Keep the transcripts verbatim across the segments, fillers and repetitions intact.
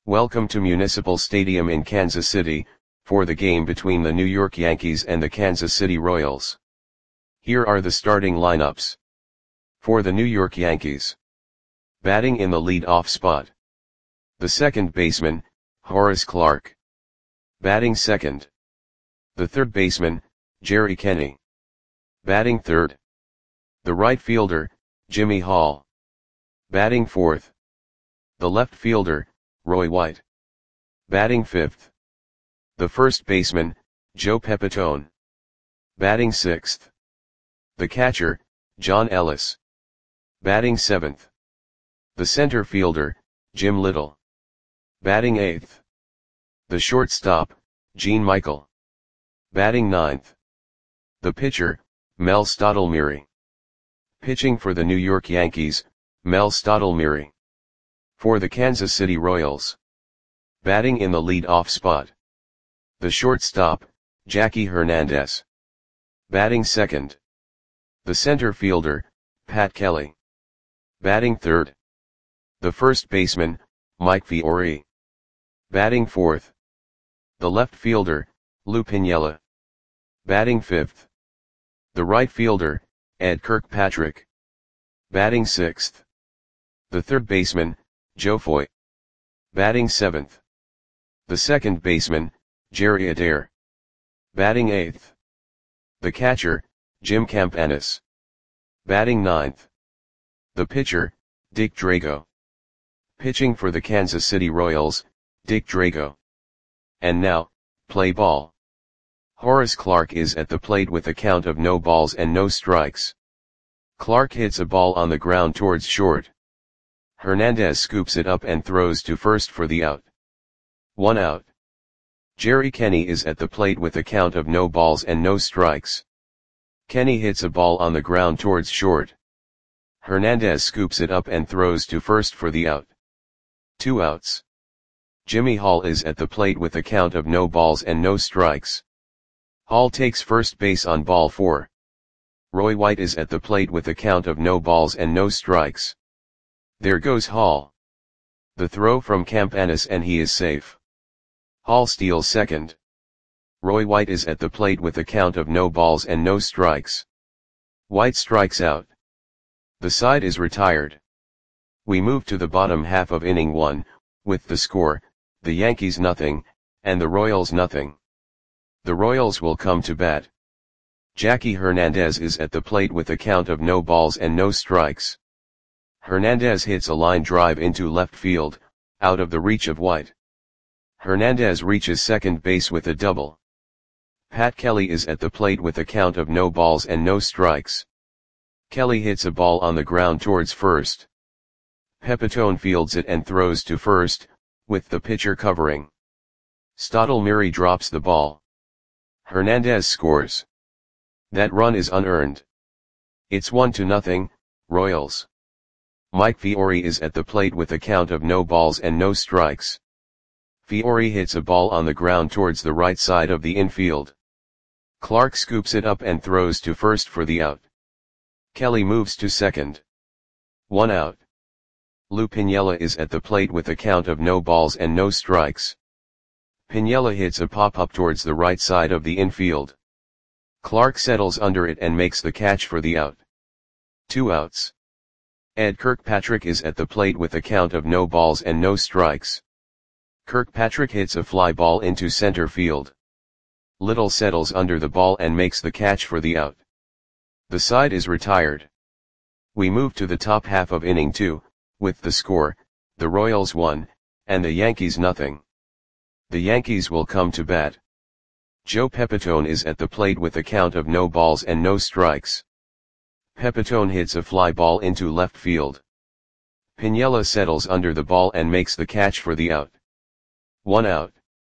Welcome to Municipal Stadium in Kansas City, for the game between the New York Yankees and the Kansas City Royals. Here are the starting lineups. For the New York Yankees. Batting in the lead-off spot. The second baseman, Horace Clarke. Batting second. The third baseman, Jerry Kenney. Batting third. The right fielder, Jimmy Hall. Batting fourth. The left fielder, Roy White. Batting fifth. The first baseman, Joe Pepitone. Batting sixth. The catcher, John Ellis. Batting seventh. The center fielder, Jim Little. Batting eighth. The shortstop, Gene Michael. Batting ninth. The pitcher, Mel Stottlemyre. Pitching for the New York Yankees, Mel Stottlemyre. For the Kansas City Royals. Batting in the lead-off spot. The shortstop, Jackie Hernandez. Batting second. The center fielder, Pat Kelly. Batting third. The first baseman, Mike Fiore. Batting fourth. The left fielder, Lou Piniella. Batting fifth. The right fielder, Ed Kirkpatrick. Batting sixth. The third baseman, Joe Foy. Batting seventh. The second baseman, Jerry Adair. Batting eighth. The catcher, Jim Campanis. Batting ninth. The pitcher, Dick Drago. Pitching for the Kansas City Royals, Dick Drago. And now, play ball. Horace Clarke is at the plate with a count of no balls and no strikes. Clarke hits a ball on the ground towards short. Hernandez scoops it up and throws to first for the out. One out. Jerry Kenney is at the plate with a count of no balls and no strikes. Kenney hits a ball on the ground towards short. Hernandez scoops it up and throws to first for the out. Two outs. Jimmy Hall is at the plate with a count of no balls and no strikes. Hall takes first base on ball four. Roy White is at the plate with a count of no balls and no strikes. There goes Hall. The throw from Campanis and he is safe. Hall steals second. Roy White is at the plate with a count of no balls and no strikes. White strikes out. The side is retired. We move to the bottom half of inning one, with the score, the Yankees nothing, and the Royals nothing. The Royals will come to bat. Jackie Hernandez is at the plate with a count of no balls and no strikes. Hernandez hits a line drive into left field, out of the reach of White. Hernandez reaches second base with a double. Pat Kelly is at the plate with a count of no balls and no strikes. Kelly hits a ball on the ground towards first. Pepitone fields it and throws to first, with the pitcher covering. Stottlemyre drops the ball. Hernandez scores. That run is unearned. It's one to nothing, Royals. Mike Fiore is at the plate with a count of no balls and no strikes. Fiore hits a ball on the ground towards the right side of the infield. Clarke scoops it up and throws to first for the out. Kelly moves to second. One out. Lou Piniella is at the plate with a count of no balls and no strikes. Piniella hits a pop-up towards the right side of the infield. Clarke settles under it and makes the catch for the out. Two outs. Ed Kirkpatrick is at the plate with a count of no balls and no strikes. Kirkpatrick hits a fly ball into center field. Little settles under the ball and makes the catch for the out. The side is retired. We move to the top half of inning two, with the score, the Royals one, and the Yankees nothing. The Yankees will come to bat. Joe Pepitone is at the plate with a count of no balls and no strikes. Pepitone hits a fly ball into left field. Piniella settles under the ball and makes the catch for the out. One out.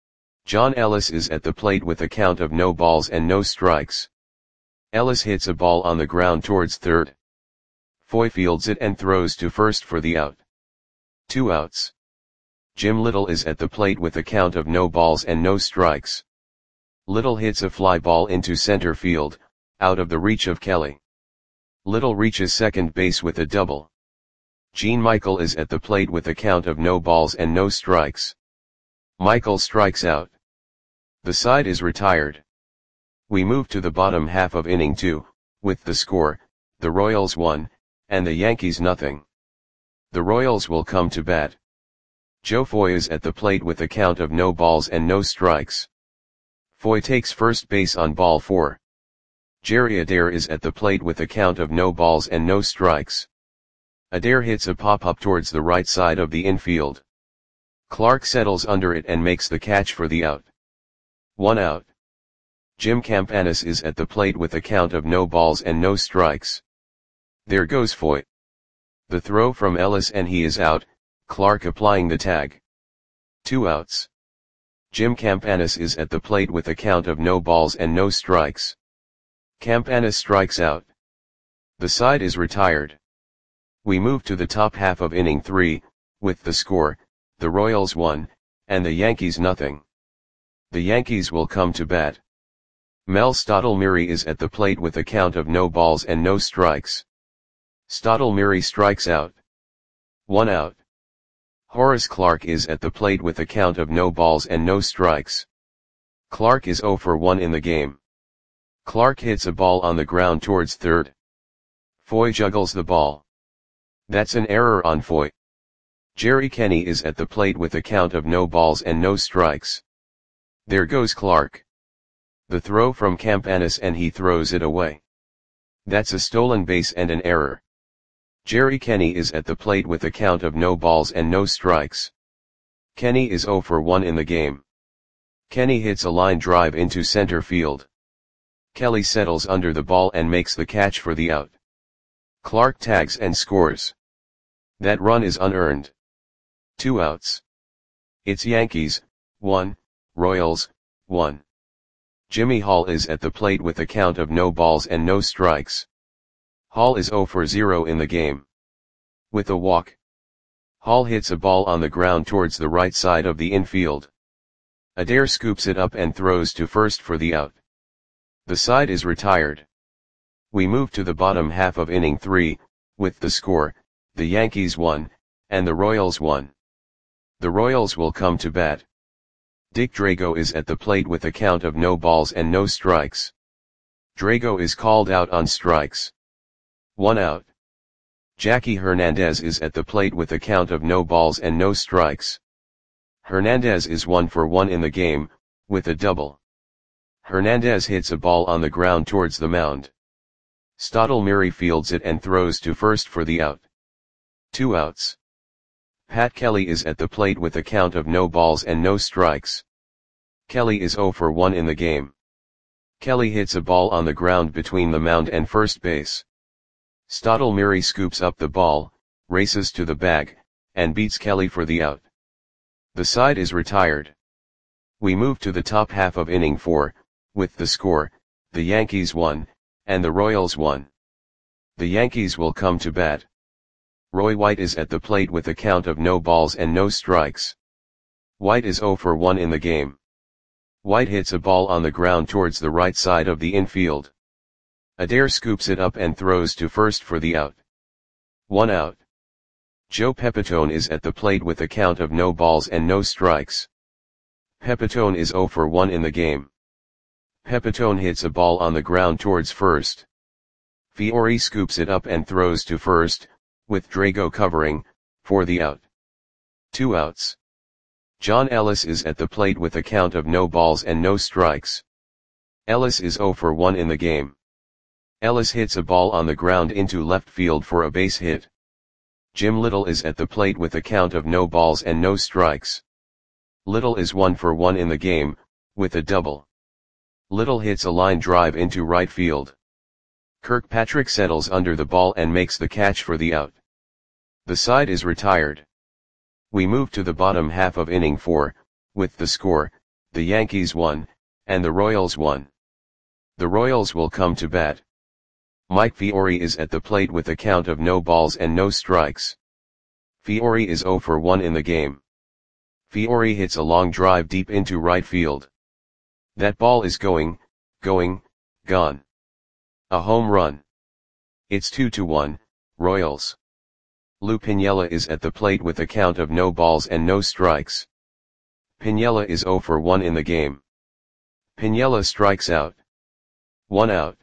John Ellis is at the plate with a count of no balls and no strikes. Ellis hits a ball on the ground towards third. Foy fields it and throws to first for the out. Two outs. Jim Little is at the plate with a count of no balls and no strikes. Little hits a fly ball into center field, out of the reach of Kelly. Little reaches second base with a double. Gene Michael is at the plate with a count of no balls and no strikes. Michael strikes out. The side is retired. We move to the bottom half of inning two, with the score, the Royals one, and the Yankees nothing. The Royals will come to bat. Joe Foy is at the plate with a count of no balls and no strikes. Foy takes first base on ball four. Jerry Adair is at the plate with a count of no balls and no strikes. Adair hits a pop-up towards the right side of the infield. Clark settles under it and makes the catch for the out. One out. Jim Campanis is at the plate with a count of no balls and no strikes. There goes Foy. The throw from Ellis and he is out, Clark applying the tag. Two outs. Jim Campanis is at the plate with a count of no balls and no strikes. Campanis strikes out. The side is retired. We move to the top half of inning three, with the score, the Royals one, and the Yankees nothing. The Yankees will come to bat. Mel Stottlemyre is at the plate with a count of no balls and no strikes. Stottlemyre strikes out. One out. Horace Clarke is at the plate with a count of no balls and no strikes. Clarke is oh for one in the game. Clarke hits a ball on the ground towards third. Foy juggles the ball. That's an error on Foy. Jerry Kenney is at the plate with a count of no balls and no strikes. There goes Clarke. The throw from Campanis and he throws it away. That's a stolen base and an error. Jerry Kenney is at the plate with a count of no balls and no strikes. Kenney is oh for one in the game. Kenney hits a line drive into center field. Kelly settles under the ball and makes the catch for the out. Clarke tags and scores. That run is unearned. Two outs. It's Yankees, one, Royals, one. Jimmy Hall is at the plate with a count of no balls and no strikes. Hall is oh for zero in the game. With a walk. Hall hits a ball on the ground towards the right side of the infield. Adair scoops it up and throws to first for the out. The side is retired. We move to the bottom half of inning three, with the score, the Yankees one, and the Royals one. The Royals will come to bat. Dick Drago is at the plate with a count of no balls and no strikes. Drago is called out on strikes. One out. Jackie Hernandez is at the plate with a count of no balls and no strikes. Hernandez is one for one in the game, with a double. Hernandez hits a ball on the ground towards the mound. Stottlemyre fields it and throws to first for the out. Two outs. Pat Kelly is at the plate with a count of no balls and no strikes. Kelly is oh for one in the game. Kelly hits a ball on the ground between the mound and first base. Stottlemyre scoops up the ball, races to the bag, and beats Kelly for the out. The side is retired. We move to the top half of inning four, with the score, the Yankees one, and the Royals one. The Yankees will come to bat. Roy White is at the plate with a count of no balls and no strikes. White is oh for one in the game. White hits a ball on the ground towards the right side of the infield. Adair scoops it up and throws to first for the out. One out. Joe Pepitone is at the plate with a count of no balls and no strikes. Pepitone is oh for one in the game. Pepitone hits a ball on the ground towards first. Fiore scoops it up and throws to first, with Drago covering, for the out. Two outs. John Ellis is at the plate with a count of no balls and no strikes. Ellis is oh for one in the game. Ellis hits a ball on the ground into left field for a base hit. Jim Little is at the plate with a count of no balls and no strikes. Little is one for one in the game, with a double. Little hits a line drive into right field. Kirkpatrick settles under the ball and makes the catch for the out. The side is retired. We move to the bottom half of inning four, with the score, the Yankees one, and the Royals one. The Royals will come to bat. Mike Fiore is at the plate with a count of no balls and no strikes. Fiore is oh for one in the game. Fiore hits a long drive deep into right field. That ball is going, going, gone. A home run. It's two to one, Royals. Lou Piniella is at the plate with a count of no balls and no strikes. Piniella is zero for one in the game. Piniella strikes out. One out.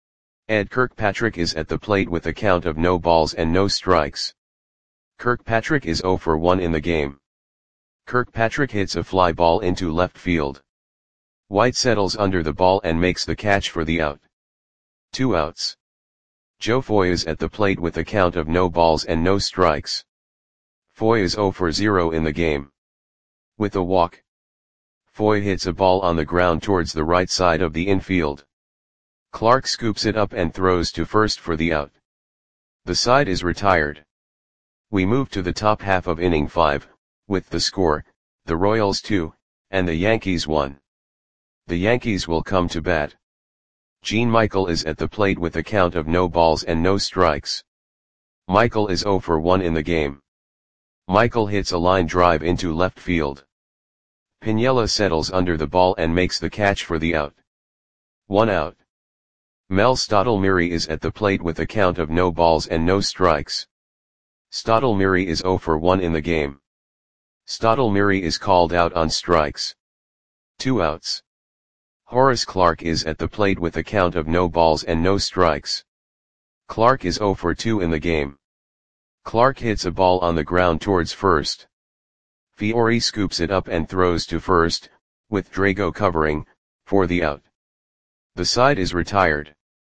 Ed Kirkpatrick is at the plate with a count of no balls and no strikes. Kirkpatrick is zero for one in the game. Kirkpatrick hits a fly ball into left field. White settles under the ball and makes the catch for the out. Two outs. Joe Foy is at the plate with a count of no balls and no strikes. Foy is zero for zero in the game. With a walk, Foy hits a ball on the ground towards the right side of the infield. Clark scoops it up and throws to first for the out. The side is retired. We move to the top half of inning five, with the score, the Royals two, and the Yankees one. The Yankees will come to bat. Gene Michael is at the plate with a count of no balls and no strikes. Michael is zero for one in the game. Michael hits a line drive into left field. Piniella settles under the ball and makes the catch for the out. One out. Mel Stottlemyre is at the plate with a count of no balls and no strikes. Stottlemyre is zero for one in the game. Stottlemyre is called out on strikes. Two outs. Horace Clarke is at the plate with a count of no balls and no strikes. Clarke is zero for two in the game. Clarke hits a ball on the ground towards first. Fiore scoops it up and throws to first, with Drago covering, for the out. The side is retired.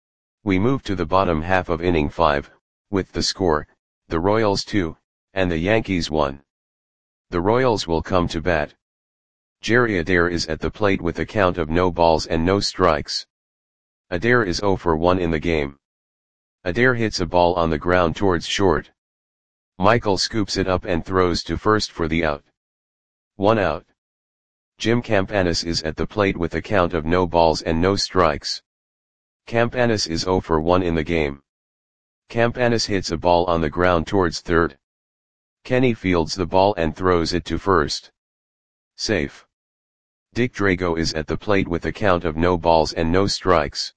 We move to the bottom half of inning five, with the score, the Royals two, and the Yankees one. The Royals will come to bat. Jerry Adair is at the plate with a count of no balls and no strikes. Adair is zero for one in the game. Adair hits a ball on the ground towards short. Michael scoops it up and throws to first for the out. One out. Jim Campanis is at the plate with a count of no balls and no strikes. Campanis is zero for one in the game. Campanis hits a ball on the ground towards third. Kenny fields the ball and throws it to first. Safe. Dick Drago is at the plate with a count of no balls and no strikes.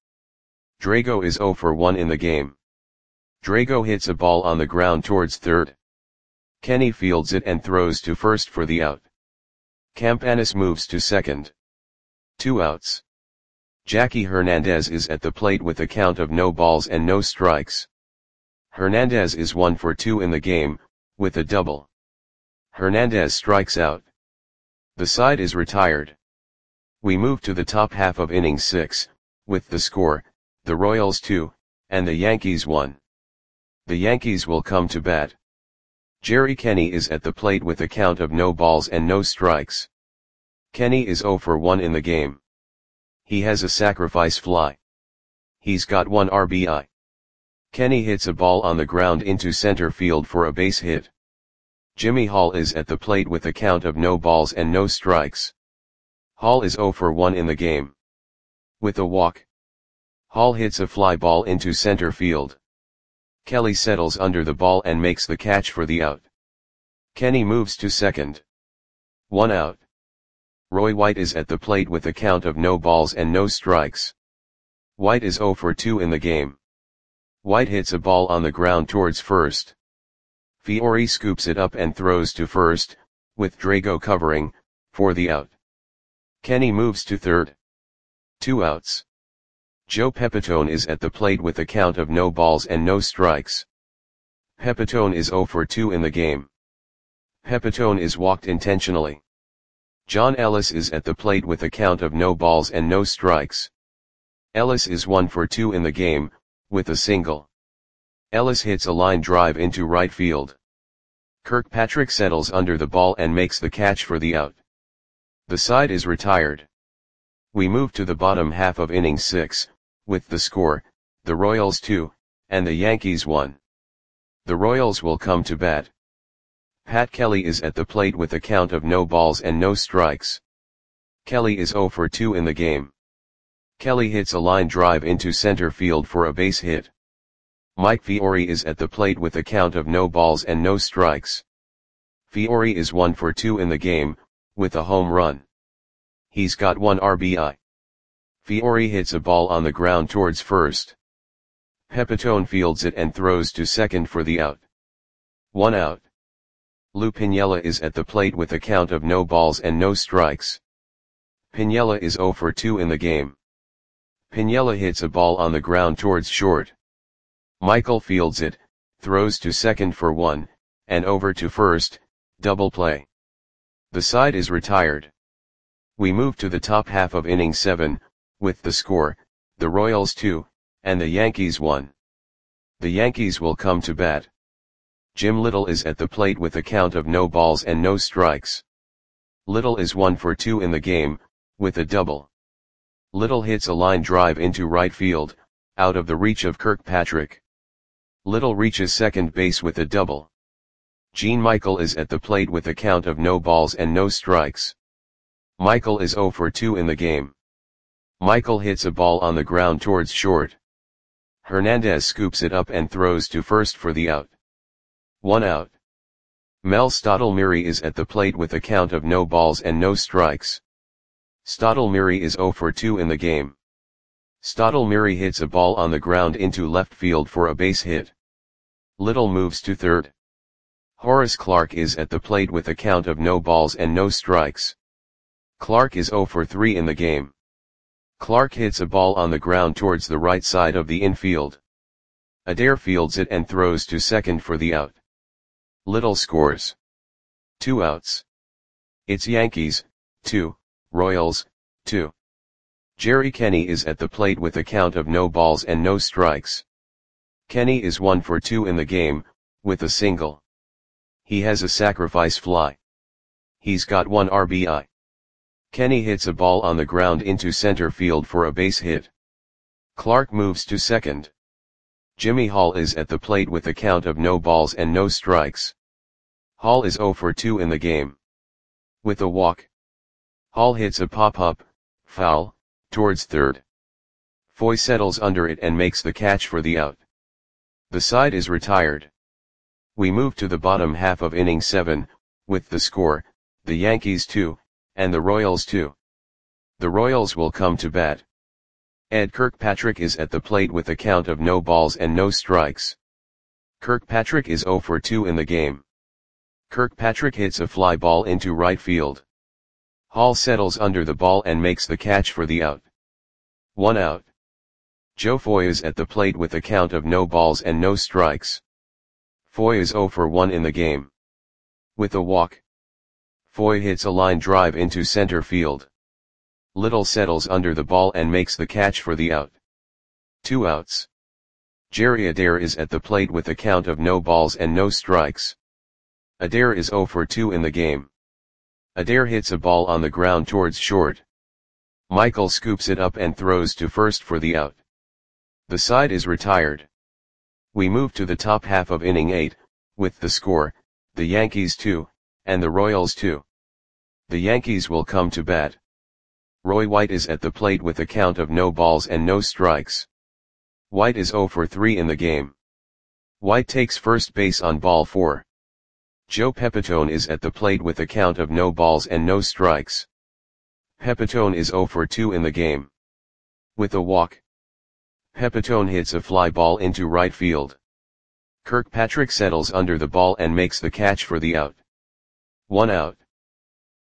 Drago is zero for one in the game. Drago hits a ball on the ground towards third. Kenny fields it and throws to first for the out. Campanis moves to second. Two outs. Jackie Hernandez is at the plate with a count of no balls and no strikes. Hernandez is one for two in the game, with a double. Hernandez strikes out. The side is retired. We move to the top half of inning six, with the score, the Royals two, and the Yankees one. The Yankees will come to bat. Jerry Kenny is at the plate with a count of no balls and no strikes. Kenny is zero for one in the game. He has a sacrifice fly. He's got one R B I. Kenny hits a ball on the ground into center field for a base hit. Jimmy Hall is at the plate with a count of no balls and no strikes. Hall is zero for one in the game. With a walk, Hall hits a fly ball into center field. Kelly settles under the ball and makes the catch for the out. Kenny moves to second. One out. Roy White is at the plate with a count of no balls and no strikes. White is zero for two in the game. White hits a ball on the ground towards first. Fiore scoops it up and throws to first, with Drago covering, for the out. Kenny moves to third. Two outs. Joe Pepitone is at the plate with a count of no balls and no strikes. Pepitone is zero for two in the game. Pepitone is walked intentionally. John Ellis is at the plate with a count of no balls and no strikes. Ellis is one for two in the game, with a single. Ellis hits a line drive into right field. Kirkpatrick settles under the ball and makes the catch for the out. The side is retired. We move to the bottom half of inning six, with the score, the Royals two, and the Yankees one. The Royals will come to bat. Pat Kelly is at the plate with a count of no balls and no strikes. Kelly is zero for two in the game. Kelly hits a line drive into center field for a base hit. Mike Fiore is at the plate with a count of no balls and no strikes. Fiore is one for two in the game, with a home run. He's got one R B I. Fiore hits a ball on the ground towards first. Pepitone fields it and throws to second for the out. One out. Lou Piniella is at the plate with a count of no balls and no strikes. Piniella is zero for two in the game. Piniella hits a ball on the ground towards short. Michael fields it, throws to second for one, and over to first, double play. The side is retired. We move to the top half of inning seven, with the score, the Royals two, and the Yankees one. The Yankees will come to bat. Jim Little is at the plate with a count of no balls and no strikes. Little is one for two in the game, with a double. Little hits a line drive into right field, out of the reach of Kirkpatrick. Little reaches second base with a double. Gene Michael is at the plate with a count of no balls and no strikes. Michael is zero for two in the game. Michael hits a ball on the ground towards short. Hernandez scoops it up and throws to first for the out. One out. Mel Stottlemyre is at the plate with a count of no balls and no strikes. Stottlemyre is zero for two in the game. Stottlemyre hits a ball on the ground into left field for a base hit. Little moves to third. Horace Clarke is at the plate with a count of no balls and no strikes. Clarke is zero for three in the game. Clarke hits a ball on the ground towards the right side of the infield. Adair fields it and throws to second for the out. Little scores. Two outs. It's Yankees, two, Royals, two. Jerry Kenny is at the plate with a count of no balls and no strikes. Kenny is one for two in the game, with a single. He has a sacrifice fly. He's got one R B I. Kenny hits a ball on the ground into center field for a base hit. Clarke moves to second. Jimmy Hall is at the plate with a count of no balls and no strikes. Hall is zero for two in the game. With a walk. Hall hits a pop-up, foul, towards third. Foy settles under it and makes the catch for the out. The side is retired. We move to the bottom half of inning seven, with the score, the Yankees two, and the Royals two. The Royals will come to bat. Ed Kirkpatrick is at the plate with a count of no balls and no strikes. Kirkpatrick is zero for two in the game. Kirkpatrick hits a fly ball into right field. Hall settles under the ball and makes the catch for the out. One out. Joe Foy is at the plate with a count of no balls and no strikes. Foy is zero for one in the game. With a walk. Foy hits a line drive into center field. Little settles under the ball and makes the catch for the out. Two outs. Jerry Adair is at the plate with a count of no balls and no strikes. Adair is zero for two in the game. Adair hits a ball on the ground towards short. Michael scoops it up and throws to first for the out. The side is retired. We move to the top half of inning eight, with the score, the Yankees two, and the Royals two. The Yankees will come to bat. Roy White is at the plate with a count of no balls and no strikes. White is zero for three in the game. White takes first base on ball four. Joe Pepitone is at the plate with a count of no balls and no strikes. Pepitone is zero for two in the game. With a walk. Pepitone hits a fly ball into right field. Kirkpatrick settles under the ball and makes the catch for the out. One out.